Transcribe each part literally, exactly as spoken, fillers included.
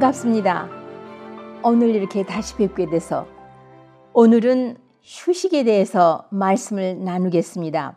반갑습니다. 오늘 이렇게 다시 뵙게 돼서 오늘은 휴식에 대해서 말씀을 나누겠습니다.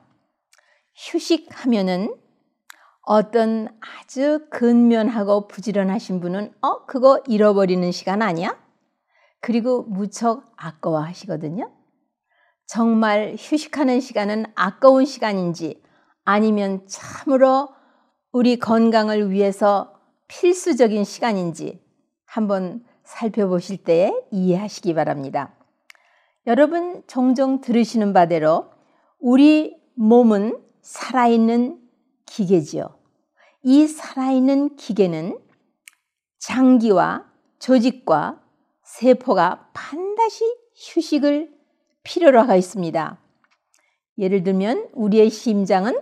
휴식하면은 어떤 아주 근면하고 부지런하신 분은 어? 그거 잃어버리는 시간 아니야? 그리고 무척 아까워하시거든요. 정말 휴식하는 시간은 아까운 시간인지 아니면 참으로 우리 건강을 위해서 필수적인 시간인지 한번 살펴보실 때에 이해하시기 바랍니다. 여러분 종종 들으시는 바대로 우리 몸은 살아있는 기계지요. 이 살아있는 기계는 장기와 조직과 세포가 반드시 휴식을 필요로 하고 있습니다. 예를 들면 우리의 심장은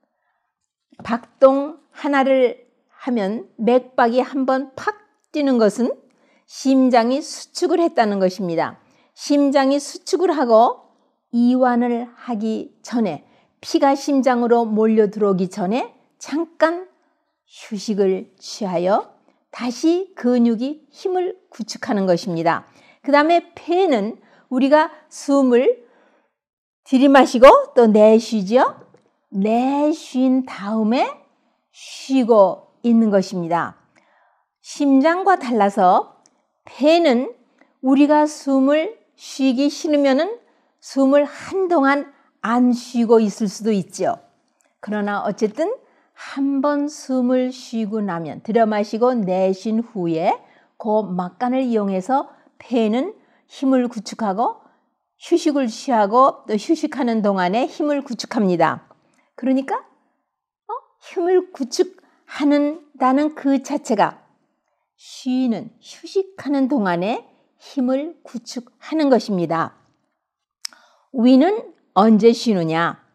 박동 하나를 하면 맥박이 한번 팍 뛰는 것은 심장이 수축을 했다는 것입니다. 심장이 수축을 하고 이완을 하기 전에 피가 심장으로 몰려 들어오기 전에 잠깐 휴식을 취하여 다시 근육이 힘을 구축하는 것입니다. 그 다음에 폐는 우리가 숨을 들이마시고 또 내쉬죠. 내쉰 다음에 쉬고 있는 것입니다. 심장과 달라서 폐는 우리가 숨을 쉬기 싫으면은 숨을 한동안 안 쉬고 있을 수도 있죠. 그러나 어쨌든 한번 숨을 쉬고 나면 들여마시고 내쉰 후에 그 막간을 이용해서 폐는 힘을 구축하고 휴식을 취하고 또 휴식하는 동안에 힘을 구축합니다. 그러니까 어? 힘을 구축하는다는 그 자체가 쉬는 휴식하는 동안에 힘을 구축하는 것입니다. 위는 언제 쉬느냐?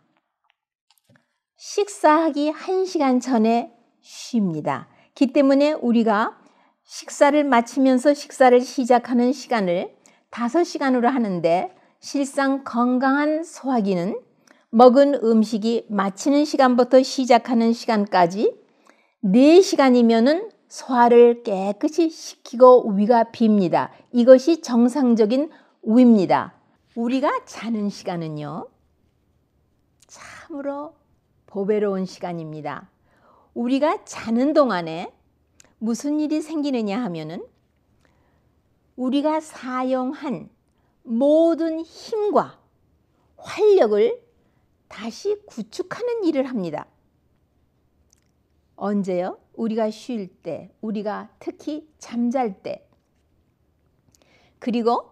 식사하기 한 시간 전에 쉽니다. 그 때문에 우리가 식사를 마치면서 식사를 시작하는 시간을 다섯 시간으로 하는데 실상 건강한 소화기는 먹은 음식이 마치는 시간부터 시작하는 시간까지 네 시간이면은 소화를 깨끗이 시키고 위가 빕니다. 이것이 정상적인 위입니다. 우리가 자는 시간은요, 참으로 보배로운 시간입니다. 우리가 자는 동안에 무슨 일이 생기느냐 하면은 우리가 사용한 모든 힘과 활력을 다시 구축하는 일을 합니다. 언제요? 우리가 쉴 때, 우리가 특히 잠잘 때. 그리고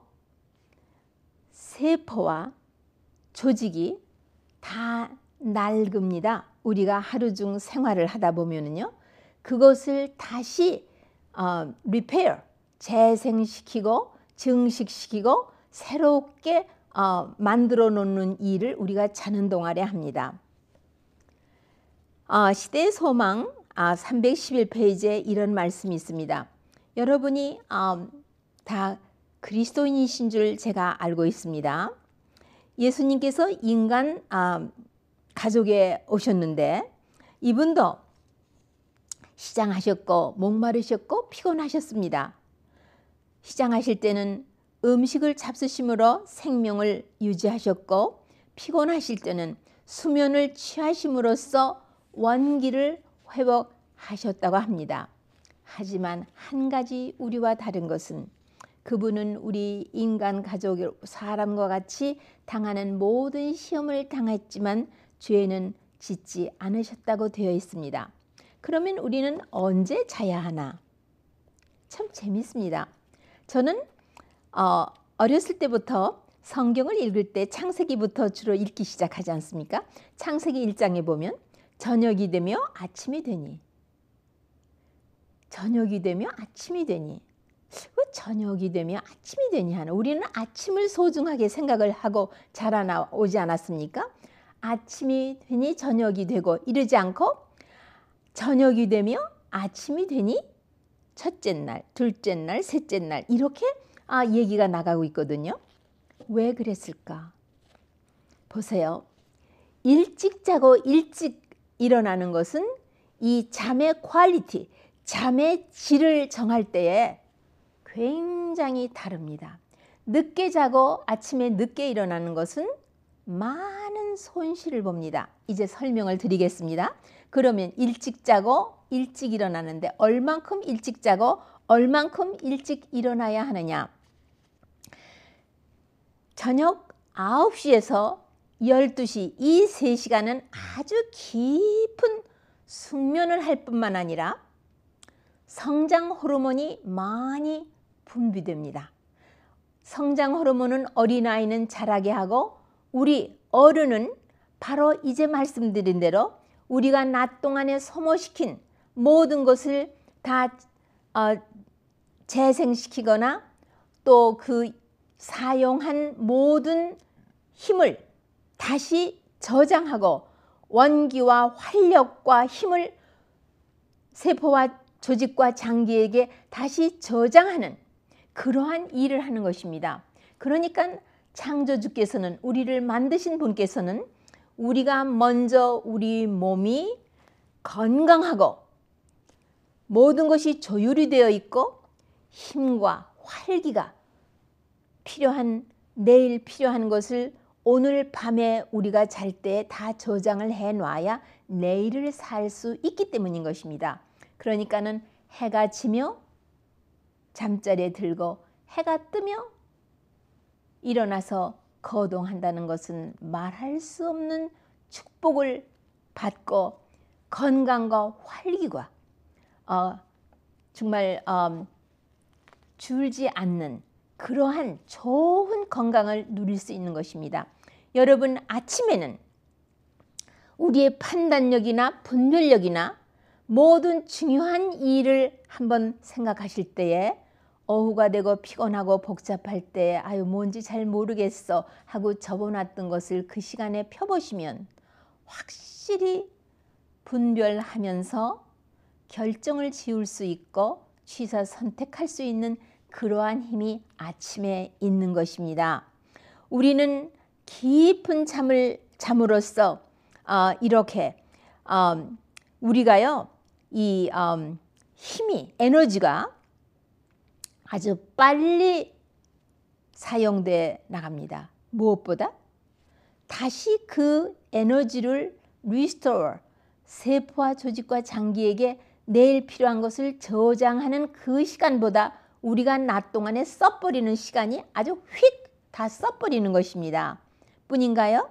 세포와 조직이 다 낡습니다. 우리가 하루 중 생활을 하다 보면은요, 그것을 다시 어, repair, 재생시키고 증식시키고 새롭게 어, 만들어 놓는 일을 우리가 자는 동안에 합니다. 어, 시대의 소망 아, 삼백십일 페이지에 이런 말씀이 있습니다. 여러분이 어, 다 그리스도인이신 줄 제가 알고 있습니다. 예수님께서 인간 어, 가족에 오셨는데 이분도 시장하셨고 목마르셨고 피곤하셨습니다. 시장하실 때는 음식을 잡수심으로 생명을 유지하셨고 피곤하실 때는 수면을 취하심으로써 원기를 회복하셨다고 합니다. 하지만 한 가지 우리와 다른 것은 그분은 우리 인간 가족 사람과 같이 당하는 모든 시험을 당했지만 죄는 짓지 않으셨다고 되어 있습니다. 그러면 우리는 언제 자야 하나? 참 재밌습니다. 저는 어, 어렸을 때부터 성경을 읽을 때 창세기부터 주로 읽기 시작하지 않습니까? 창세기 일 장에 보면 저녁이 되며 아침이 되니 저녁이 되며 아침이 되니 왜 저녁이 되며 아침이 되니 하는 우리는 아침을 소중하게 생각을 하고 자라나오지 않았습니까? 아침이 되니 저녁이 되고 이러지 않고 저녁이 되며 아침이 되니 첫째 날, 둘째 날, 셋째 날 이렇게 아, 얘기가 나가고 있거든요. 왜 그랬을까? 보세요. 일찍 자고 일찍 일어나는 것은 이 잠의 퀄리티, 잠의 질을 정할 때에 굉장히 다릅니다. 늦게 자고 아침에 늦게 일어나는 것은 많은 손실을 봅니다. 이제 설명을 드리겠습니다. 그러면 일찍 자고 일찍 일어나는데 얼만큼 일찍 자고 얼만큼 일찍 일어나야 하느냐? 저녁 아홉 시에서 열두 시 이 세 시간은 아주 깊은 숙면을 할 뿐만 아니라 성장 호르몬이 많이 분비됩니다. 성장 호르몬은 어린아이는 자라게 하고 우리 어른은 바로 이제 말씀드린 대로 우리가 낮 동안에 소모시킨 모든 것을 다 어, 재생시키거나 또 그 사용한 모든 힘을 다시 저장하고 원기와 활력과 힘을 세포와 조직과 장기에게 다시 저장하는 그러한 일을 하는 것입니다. 그러니까 창조주께서는 우리를 만드신 분께서는 우리가 먼저 우리 몸이 건강하고 모든 것이 조율이 되어 있고 힘과 활기가 필요한 내일 필요한 것을 오늘 밤에 우리가 잘 때 다 저장을 해 놔야 내일을 살 수 있기 때문인 것입니다. 그러니까는 해가 지며 잠자리에 들고 해가 뜨며 일어나서 거동한다는 것은 말할 수 없는 축복을 받고 건강과 활기가 어, 정말 어, 줄지 않는 그러한 좋은 건강을 누릴 수 있는 것입니다. 여러분 아침에는 우리의 판단력이나 분별력이나 모든 중요한 일을 한번 생각하실 때에 오후가 되고 피곤하고 복잡할 때 아유 뭔지 잘 모르겠어 하고 접어놨던 것을 그 시간에 펴보시면 확실히 분별하면서 결정을 지을 수 있고 취사 선택할 수 있는 그러한 힘이 아침에 있는 것입니다. 우리는 깊은 잠을 잠으로써 어, 이렇게 어, 우리가요 이 어, 힘이 에너지가 아주 빨리 사용돼 나갑니다. 무엇보다 다시 그 에너지를 리스토어 세포와 조직과 장기에게 내일 필요한 것을 저장하는 그 시간보다 우리가 낮 동안에 써버리는 시간이 아주 휙 다 써버리는 것입니다. 뿐인가요?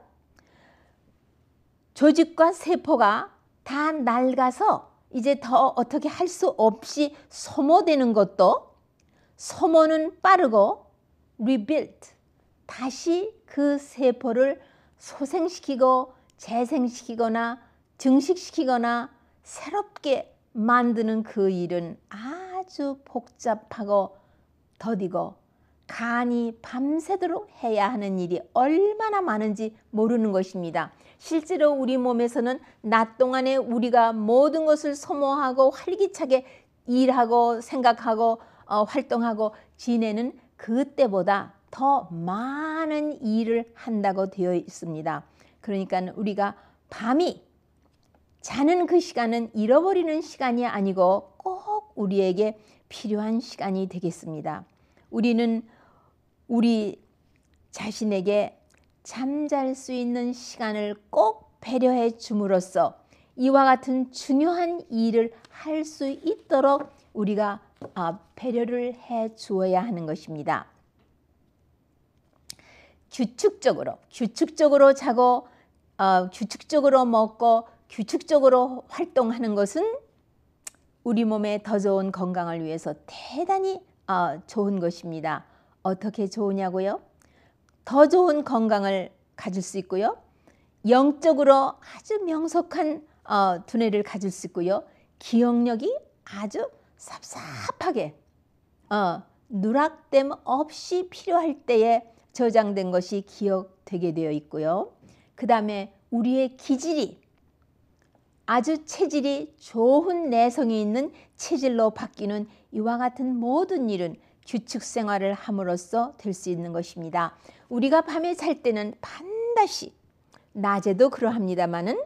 조직과 세포가 다 낡아서 이제 더 어떻게 할 수 없이 소모되는 것도 소모는 빠르고 rebuild 다시 그 세포를 소생시키고 재생시키거나 증식시키거나 새롭게 만드는 그 일은 아주 복잡하고 더디고 간이 밤새도록 해야 하는 일이 얼마나 많은지 모르는 것입니다. 실제로 우리 몸에서는 낮 동안에 우리가 모든 것을 소모하고 활기차게 일하고 생각하고 어, 활동하고 지내는 그때보다 더 많은 일을 한다고 되어 있습니다. 그러니까 우리가 밤이 자는 그 시간은 잃어버리는 시간이 아니고 꼭 우리에게 필요한 시간이 되겠습니다. 우리는 우리 자신에게 잠잘 수 있는 시간을 꼭 배려해 줌으로써 이와 같은 중요한 일을 할 수 있도록 우리가 배려를 해 주어야 하는 것입니다. 규칙적으로 규칙적으로 자고 어, 규칙적으로 먹고 규칙적으로 활동하는 것은 우리 몸에 더 좋은 건강을 위해서 대단히 어, 좋은 것입니다. 어떻게 좋으냐고요? 더 좋은 건강을 가질 수 있고요. 영적으로 아주 명석한 어, 두뇌를 가질 수 있고요. 기억력이 아주 삽삽하게 어, 누락됨 없이 필요할 때에 저장된 것이 기억되게 되어 있고요. 그 다음에 우리의 기질이 아주 체질이 좋은 내성이 있는 체질로 바뀌는 이와 같은 모든 일은 규칙 생활을 함으로써 될 수 있는 것입니다. 우리가 밤에 잘 때는 반드시 낮에도 그러합니다마는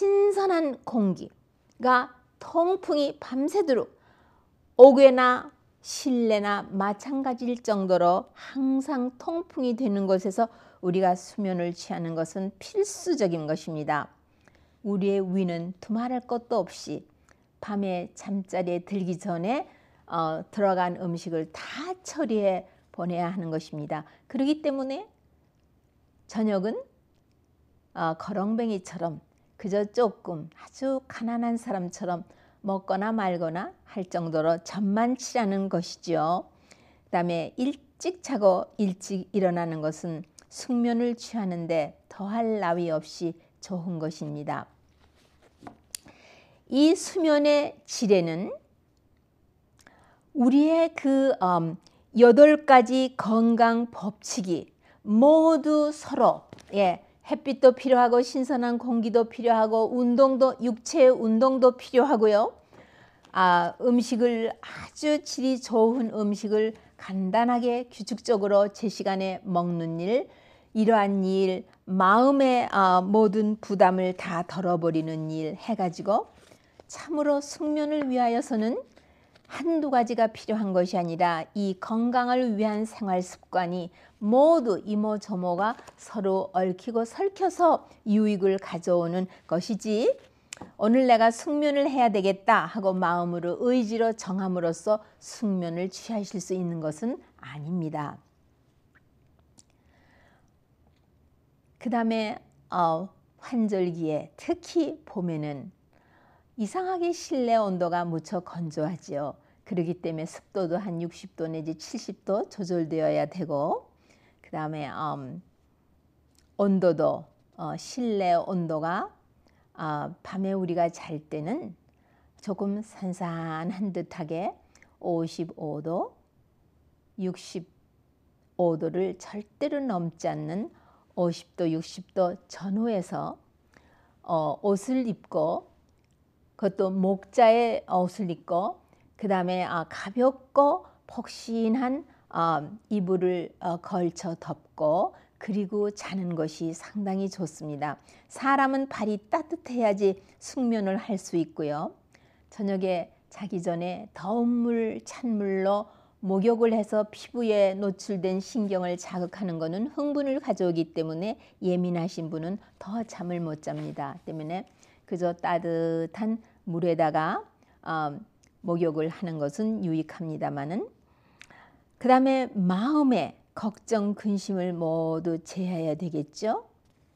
신선한 공기가 통풍이 밤새도록 오후에나 실내나 마찬가지일 정도로 항상 통풍이 되는 곳에서 우리가 수면을 취하는 것은 필수적인 것입니다. 우리의 위는 두말할 것도 없이 밤에 잠자리에 들기 전에 어, 들어간 음식을 다 처리해 보내야 하는 것입니다. 그렇기 때문에 저녁은 어, 거렁뱅이처럼 그저 조금 아주 가난한 사람처럼 먹거나 말거나 할 정도로 전만치라는 것이죠. 그 다음에 일찍 자고 일찍 일어나는 것은 숙면을 취하는데 더할 나위 없이 좋은 것입니다. 이 수면의 질에는 우리의 그 음, 여덟 가지 건강 법칙이 모두 서로 예, 햇빛도 필요하고 신선한 공기도 필요하고 운동도 육체의 운동도 필요하고요. 아, 음식을 아주 질이 좋은 음식을 간단하게 규칙적으로 제 시간에 먹는 일, 이러한 일, 마음의 아, 모든 부담을 다 덜어버리는 일 해가지고 참으로 숙면을 위하여서는 한두 가지가 필요한 것이 아니라 이 건강을 위한 생활 습관이 모두 이모저모가 서로 얽히고 설켜서 유익을 가져오는 것이지, 오늘 내가 숙면을 해야 되겠다 하고 마음으로 의지로 정함으로써 숙면을 취하실 수 있는 것은 아닙니다. 그 다음에 어, 환절기에 특히 봄에는 이상하게 실내 온도가 무척 건조하지요. 그렇기 때문에 습도도 한 육십 도 내지 칠십 도 조절되어야 되고, 그 다음에 음, 온도도 어, 실내 온도가 어, 밤에 우리가 잘 때는 조금 산산한 듯하게 오십오 도, 육십오 도를 절대로 넘지 않는 오십 도, 육십 도 전후에서 어, 옷을 입고, 그것도 목자의 옷을 입고, 그 다음에 아, 가볍고 폭신한 어, 이불을 어, 걸쳐 덮고 그리고 자는 것이 상당히 좋습니다. 사람은 발이 따뜻해야지 숙면을 할 수 있고요. 저녁에 자기 전에 더운 물, 찬물로 목욕을 해서 피부에 노출된 신경을 자극하는 것은 흥분을 가져오기 때문에 예민하신 분은 더 잠을 못 잡니다. 때문에 그저 따뜻한 물에다가 어, 목욕을 하는 것은 유익합니다마는, 그 다음에 마음의 걱정, 근심을 모두 제해야 되겠죠.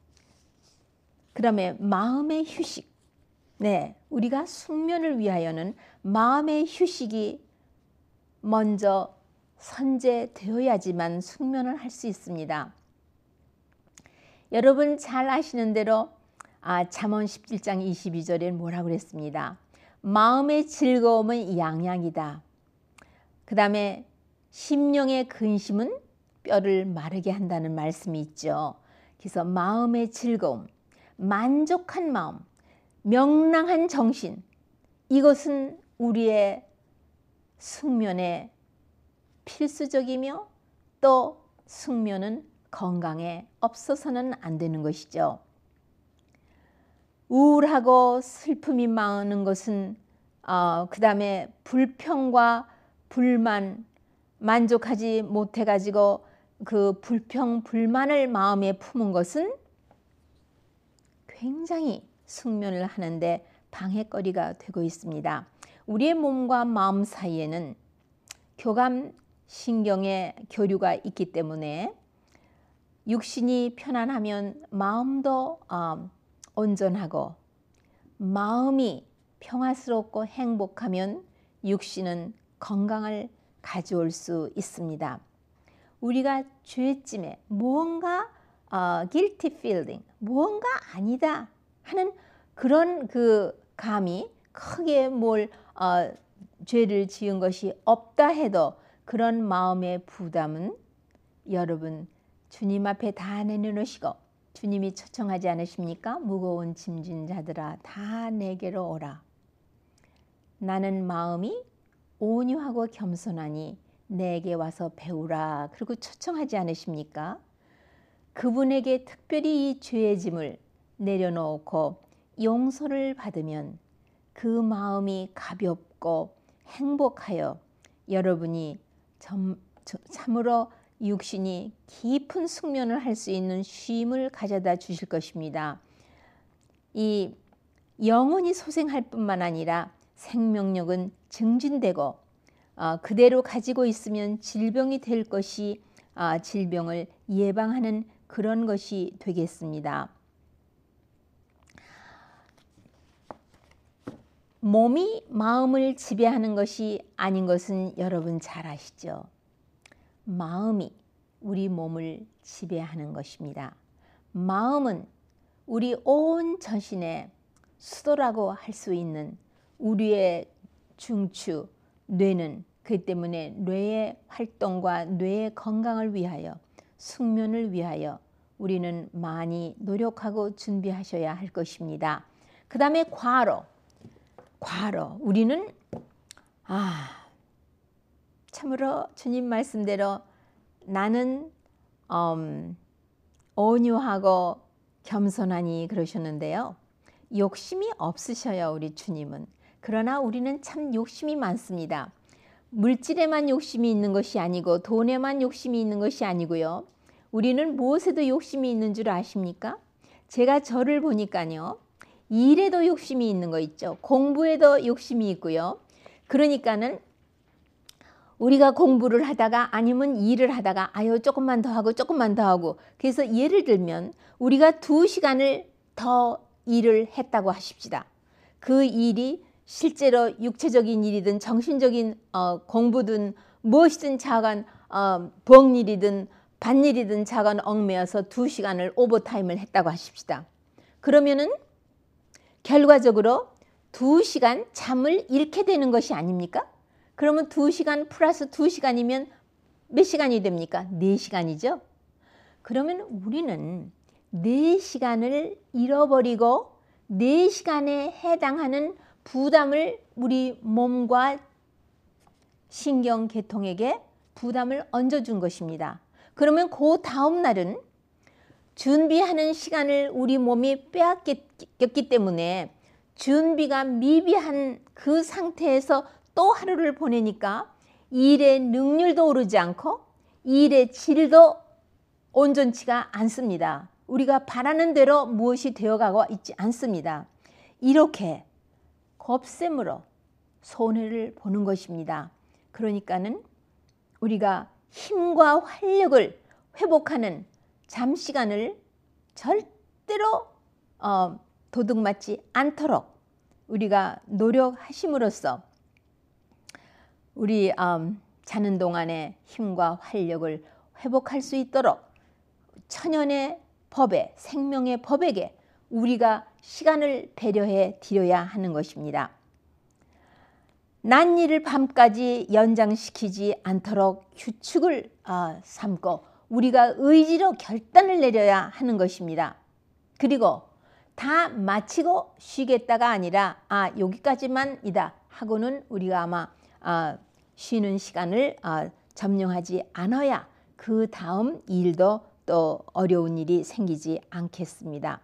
그 다음에 마음의 휴식. 네, 우리가 숙면을 위하여는 마음의 휴식이 먼저 선제되어야지만 숙면을 할 수 있습니다. 여러분 잘 아시는 대로 아, 잠언 십칠 장 이십이 절에 뭐라고 그랬습니다. 마음의 즐거움은 양약이다. 그 다음에 심령의 근심은 뼈를 마르게 한다는 말씀이 있죠. 그래서 마음의 즐거움, 만족한 마음, 명랑한 정신, 이것은 우리의 숙면의 필수적이며 또 숙면은 건강에 없어서는 안 되는 것이죠. 우울하고 슬픔이 많은 것은 어, 그 다음에 불평과 불만, 만족하지 못해 가지고 그 불평 불만을 마음에 품은 것은 굉장히 숙면을 하는데 방해거리가 되고 있습니다. 우리의 몸과 마음 사이에는 교감 신경의 교류가 있기 때문에 육신이 편안하면 마음도 어, 온전하고, 마음이 평화스럽고 행복하면 육신은 건강을 가져올 수 있습니다. 우리가 죄쯤에 무언가 어, guilty feeling, 무언가 아니다 하는 그런 그 감이, 크게 뭘 어, 죄를 지은 것이 없다 해도 그런 마음의 부담은 여러분 주님 앞에 다 내려놓으시고, 주님이 초청하지 않으십니까? 무거운 짐진 자들아 다 내게로 오라. 나는 마음이 온유하고 겸손하니 내게 와서 배우라. 그리고 초청하지 않으십니까? 그분에게 특별히 이 죄의 짐을 내려놓고 용서를 받으면 그 마음이 가볍고 행복하여 여러분이 점, 참으로 육신이 깊은 숙면을 할 수 있는 쉼을 가져다 주실 것입니다. 이 영혼이 소생할 뿐만 아니라 생명력은 증진되고 어, 그대로 가지고 있으면 질병이 될 것이 어, 질병을 예방하는 그런 것이 되겠습니다. 몸이 마음을 지배하는 것이 아닌 것은 여러분 잘 아시죠? 마음이 우리 몸을 지배하는 것입니다. 마음은 우리 온 전신의 수도라고 할 수 있는 우리의 중추, 뇌는 그 때문에 뇌의 활동과 뇌의 건강을 위하여 숙면을 위하여 우리는 많이 노력하고 준비하셔야 할 것입니다. 그 다음에 과로. 과로. 우리는 아 참으로 주님 말씀대로 나는 음, 온유하고 겸손하니 그러셨는데요. 욕심이 없으셔요, 우리 주님은. 그러나 우리는 참 욕심이 많습니다. 물질에만 욕심이 있는 것이 아니고 돈에만 욕심이 있는 것이 아니고요. 우리는 무엇에도 욕심이 있는 줄 아십니까? 제가 저를 보니까요. 일에도 욕심이 있는 거 있죠. 공부에도 욕심이 있고요. 그러니까는 우리가 공부를 하다가 아니면 일을 하다가 아유 조금만 더 하고 조금만 더 하고 그래서 예를 들면 우리가 두 시간을 더 일을 했다고 하십시다. 그 일이 실제로 육체적인 일이든 정신적인 어, 공부든 무엇이든 자간 어, 부엌일이든 밭일이든 자간 얽매여서 두 시간을 오버타임을 했다고 하십시다. 그러면은 결과적으로 두 시간 잠을 잃게 되는 것이 아닙니까? 그러면 두 시간 플러스 두 시간이면 몇 시간이 됩니까? 네 시간이죠. 그러면 우리는 네 시간을 잃어버리고 네 시간에 해당하는 부담을 우리 몸과 신경계통에게 부담을 얹어준 것입니다. 그러면 그 다음 날은 준비하는 시간을 우리 몸이 빼앗겼기 때문에 준비가 미비한 그 상태에서 또 하루를 보내니까 일의 능률도 오르지 않고 일의 질도 온전치가 않습니다. 우리가 바라는 대로 무엇이 되어가고 있지 않습니다. 이렇게 곱셈으로 손해를 보는 것입니다. 그러니까는 우리가 힘과 활력을 회복하는 잠시간을 절대로 어, 도둑맞지 않도록 우리가 노력하심으로써 우리 음, 자는 동안에 힘과 활력을 회복할 수 있도록 천연의 법에 생명의 법에게 우리가 시간을 배려해 드려야 하는 것입니다. 낮 일을 밤까지 연장시키지 않도록 규칙을 어, 삼고 우리가 의지로 결단을 내려야 하는 것입니다. 그리고 다 마치고 쉬겠다가 아니라 아 여기까지만이다 하고는 우리가 아마 어, 쉬는 시간을 어, 점령하지 않아야 그 다음 일도 또 어려운 일이 생기지 않겠습니다.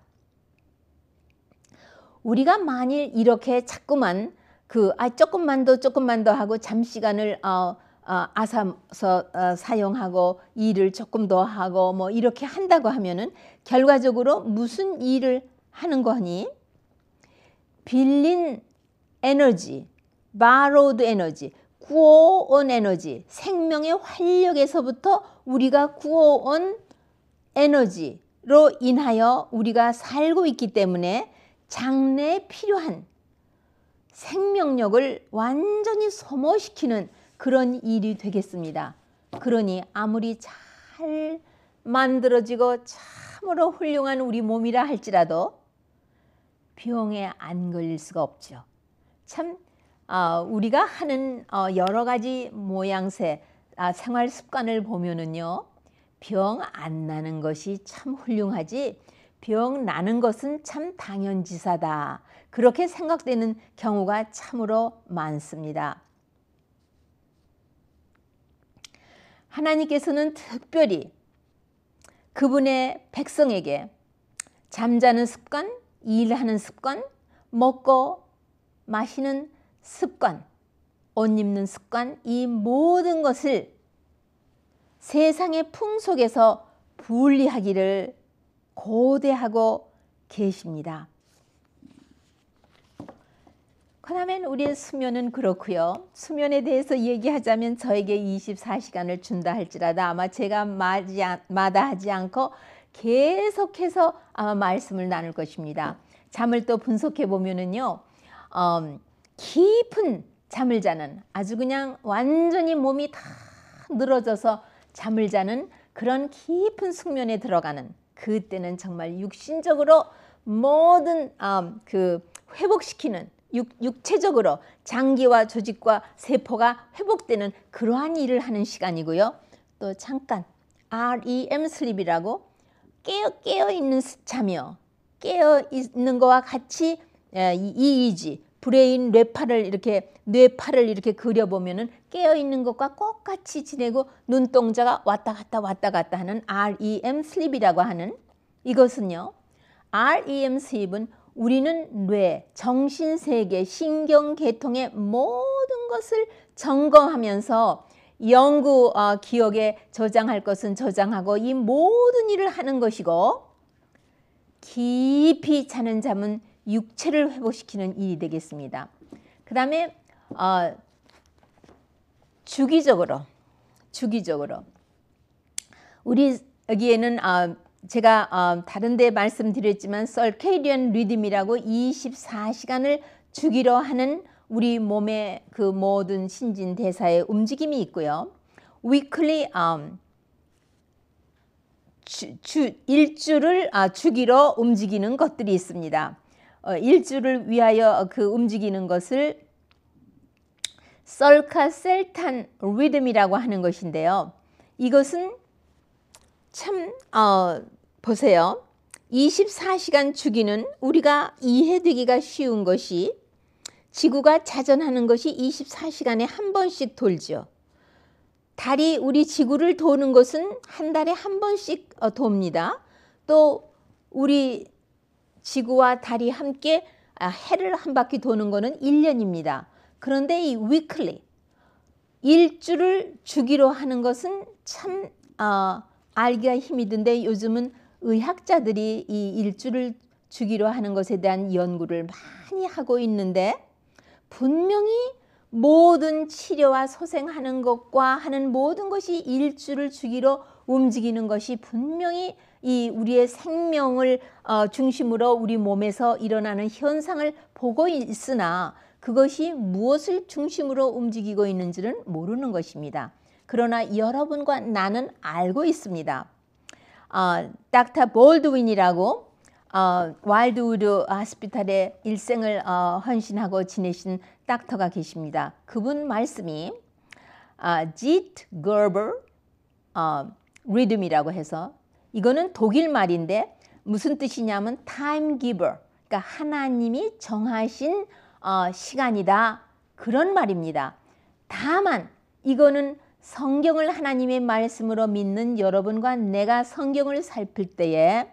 우리가 만일 이렇게 자꾸만 그 아 조금만 더 조금만 더 하고 잠시간을 어, 어, 아사서 어, 사용하고 일을 조금 더 하고 뭐 이렇게 한다고 하면은 결과적으로 무슨 일을 하는 거니? 빌린 에너지, borrowed 에너지, 구워온 에너지, 생명의 활력에서부터 우리가 구워온 에너지로 인하여 우리가 살고 있기 때문에 장래에 필요한 생명력을 완전히 소모시키는 그런 일이 되겠습니다. 그러니 아무리 잘 만들어지고 참으로 훌륭한 우리 몸이라 할지라도 병에 안 걸릴 수가 없죠. 참 어, 우리가 하는 어, 여러 가지 모양새 아, 생활 습관을 보면은요. 병 안 나는 것이 참 훌륭하지 병 나는 것은 참 당연지사다. 그렇게 생각되는 경우가 참으로 많습니다. 하나님께서는 특별히 그분의 백성에게 잠자는 습관, 일하는 습관, 먹고 마시는 습관, 옷 입는 습관, 이 모든 것을 세상의 풍속에서 분리하기를 고대하고 계십니다. 그러면 우리의 수면은 그렇고요. 수면에 대해서 얘기하자면 저에게 이십사 시간을 준다 할지라도 아마 제가 마다하지 않고 계속해서 아마 말씀을 나눌 것입니다. 잠을 또 분석해 보면은요, 음, 깊은 잠을 자는, 아주 그냥 완전히 몸이 다 늘어져서 잠을 자는 그런 깊은 숙면에 들어가는, 그때는 정말 육신적으로 모든 음, 그 회복시키는, 육, 육체적으로 장기와 조직과 세포가 회복되는 그러한 일을 하는 시간이고요. 또 잠깐 렘 슬립이라고 깨어, 깨어 있는 잠이요. 깨어 있는 거와 같이 이이지, 브레인 뇌파를 이렇게 뇌파를 이렇게 그려보면은 깨어 있는 것과 똑같이 지내고 눈동자가 왔다 갔다 왔다 갔다 하는 렘 슬립이라고 하는, 이것은요, 렘 슬립은 우리는 뇌, 정신세계, 신경계통의 모든 것을 점검하면서 영구 어, 기억에 저장할 것은 저장하고 이 모든 일을 하는 것이고, 깊이 자는 잠은 육체를 회복시키는 일이 되겠습니다. 그 다음에 어, 주기적으로 주기적으로 우리 여기에는 어, 제가 어, 다른 데 말씀드렸지만 서케이디언 리듬이라고 이십사 시간을 주기로 하는 우리 몸의 그 모든 신진대사의 움직임이 있고요. 위클리 um, 주, 주, 일주를 아, 주기로 움직이는 것들이 있습니다. 어, 일주를 위하여 그 움직이는 것을 서카셀탄 리듬이라고 하는 것인데요. 이것은 참 어, 보세요. 이십사 시간 주기는 우리가 이해되기가 쉬운 것이, 지구가 자전하는 것이 이십사 시간에 한 번씩 돌죠. 달이 우리 지구를 도는 것은 한 달에 한 번씩 돕니다. 또 우리 지구와 달이 함께 해를 한 바퀴 도는 것은 일 년입니다. 그런데 이 weekly, 일주를 주기로 하는 것은 참 어, 알기가 힘이 든데, 요즘은 의학자들이 이 일주를 주기로 하는 것에 대한 연구를 많이 하고 있는데, 분명히 모든 치료와 소생하는 것과 하는 모든 것이 일주를 주기로 움직이는 것이 분명히 이 우리의 생명을 어, 중심으로 우리 몸에서 일어나는 현상을 보고 있으나 그것이 무엇을 중심으로 움직이고 있는지는 모르는 것입니다. 그러나 여러분과 나는 알고 있습니다. 어, 닥터 볼드윈이라고 어, 와일드우드 하스피탈에 일생을 어, 헌신하고 지내신 닥터가 계십니다. 그분 말씀이 어, 지트 거버 어, 리듬이라고 해서, 이거는 독일 말인데 무슨 뜻이냐면 time giver, 그러니까 하나님이 정하신 어, 시간이다, 그런 말입니다. 다만 이거는 성경을 하나님의 말씀으로 믿는 여러분과 내가 성경을 살필 때에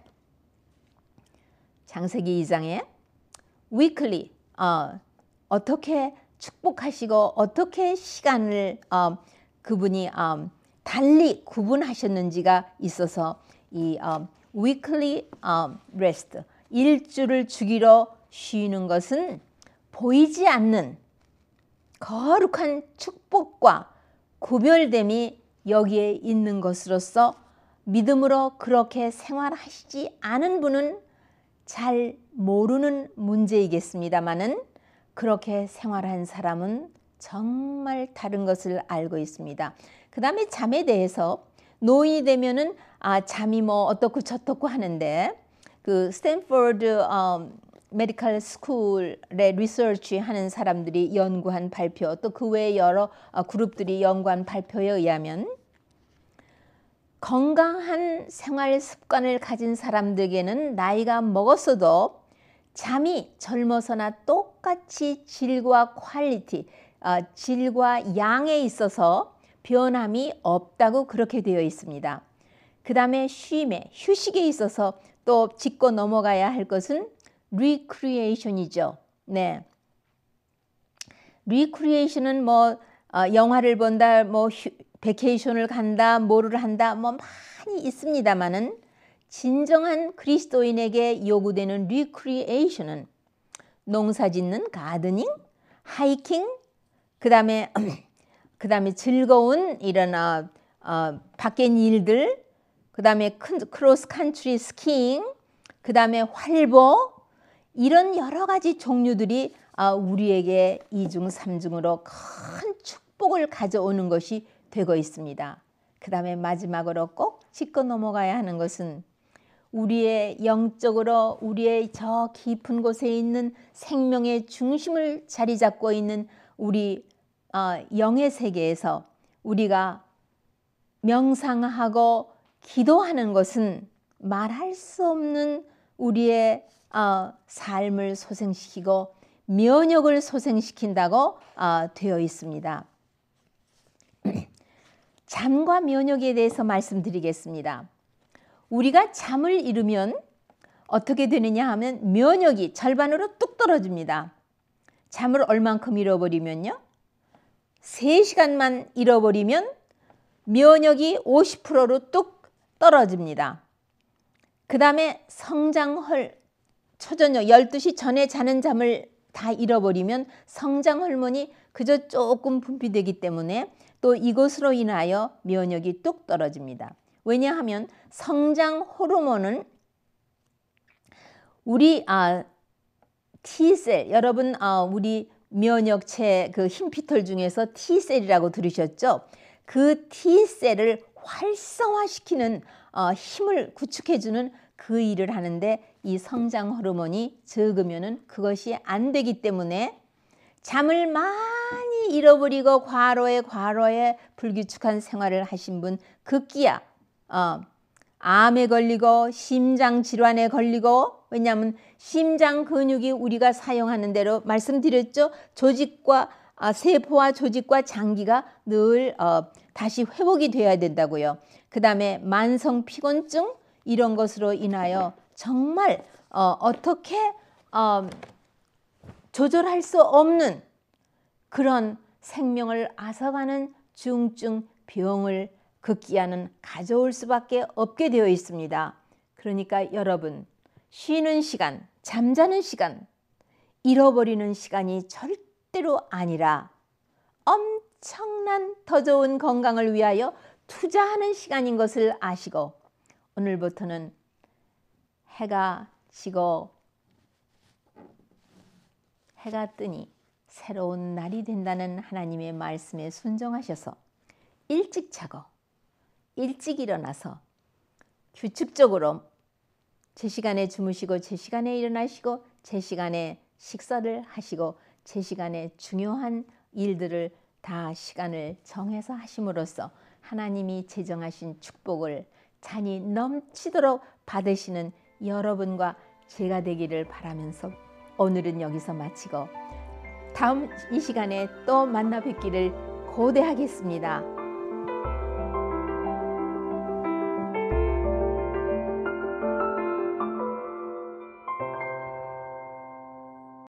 창세기 이 장에 weekly 어, 어떻게 축복하시고 어떻게 시간을 어, 그분이 어, 달리 구분하셨는지가 있어서 이 어, weekly 어, rest, 일주를 주기로 쉬는 것은 보이지 않는 거룩한 축복과 구별됨이 여기에 있는 것으로서 믿음으로 그렇게 생활하시지 않은 분은 잘 모르는 문제이겠습니다마는, 그렇게 생활한 사람은 정말 다른 것을 알고 있습니다. 그 다음에 잠에 대해서 노인이 되면은 아, 잠이 뭐 어떻고 저떻고 하는데, 그 스탠포드 어, 메디컬 스쿨에 리서치 하는 사람들이 연구한 발표, 또 그 외에 여러 어, 그룹들이 연구한 발표에 의하면 건강한 생활 습관을 가진 사람들에게는 나이가 먹었어도 잠이 젊어서나 똑같이 질과 퀄리티, 어, 질과 양에 있어서 변함이 없다고 그렇게 되어 있습니다. 그 다음에 쉼에, 휴식에 있어서 또 짚고 넘어가야 할 것은 recreation이죠. 네. 리크리에이션은 뭐 어, 영화를 본다, 뭐 휴, 베케이션을 간다, 뭐를 한다, 뭐 많이 있습니다만은 진정한 그리스도인에게 요구되는 리크리에이션은 농사짓는 가드닝, 하이킹, 그 다음에 그 다음에 즐거운 이런 어, 어, 밖에 일들, 그 다음에 크로스 컨트리 스키잉, 그 다음에 활보, 이런 여러 가지 종류들이 어, 우리에게 이중 삼중으로 큰 축복을 가져오는 것이 되고 있습니다. 그 다음에 마지막으로 꼭 짚고 넘어가야 하는 것은 우리의 영적으로 우리의 저 깊은 곳에 있는 생명의 중심을 자리 잡고 있는 우리 어, 영의 세계에서 우리가 명상하고 기도하는 것은 말할 수 없는 우리의 어, 삶을 소생시키고 면역을 소생시킨다고 어, 되어 있습니다. 잠과 면역에 대해서 말씀드리겠습니다. 우리가 잠을 이루면 어떻게 되느냐 하면 면역이 절반으로 뚝 떨어집니다. 잠을 얼만큼 잃어버리면요, 세 시간만 잃어버리면 면역이 오십 퍼센트로 뚝 떨어집니다. 그 다음에 성장헐, 초저녁 열두 시 전에 자는 잠을 다 잃어버리면 성장 호르몬이 그저 조금 분비되기 때문에 또 이것으로 인하여 면역이 뚝 떨어집니다. 왜냐하면 성장 호르몬은 우리 아, T셀, 여러분 아, 우리 면역체 그 흰피털 중에서 T셀이라고 들으셨죠? 그 T셀을 활성화시키는 어, 힘을 구축해주는 그 일을 하는데 이 성장 호르몬이 적으면은 그것이 안 되기 때문에 잠을 많이 잃어버리고 과로에 과로에 불규칙한 생활을 하신 분 급기야 어, 암에 걸리고 심장 질환에 걸리고, 왜냐하면 심장 근육이 우리가 사용하는 대로 말씀드렸죠. 조직과 아, 세포와 조직과 장기가 늘 어, 다시 회복이 돼야 된다고요. 그 다음에 만성 피곤증 이런 것으로 인하여 정말 어, 어떻게 어, 조절할 수 없는 그런 생명을 앗아가는 중증 병을 극기야는 가져올 수밖에 없게 되어 있습니다. 그러니까 여러분, 쉬는 시간, 잠자는 시간, 잃어버리는 시간이 절대로 아니라 엄청난 더 좋은 건강을 위하여 투자하는 시간인 것을 아시고, 오늘부터는 해가 지고 해가 뜨니 새로운 날이 된다는 하나님의 말씀에 순종하셔서 일찍 자고 일찍 일어나서 규칙적으로 제 시간에 주무시고 제 시간에 일어나시고 제 시간에 식사를 하시고 제 시간에 중요한 일들을 다 시간을 정해서 하심으로써 하나님이 제정하신 축복을 잔이 넘치도록 받으시는 여러분과 제가 되기를 바라면서 오늘은 여기서 마치고 다음 이 시간에 또 만나 뵙기를 고대하겠습니다.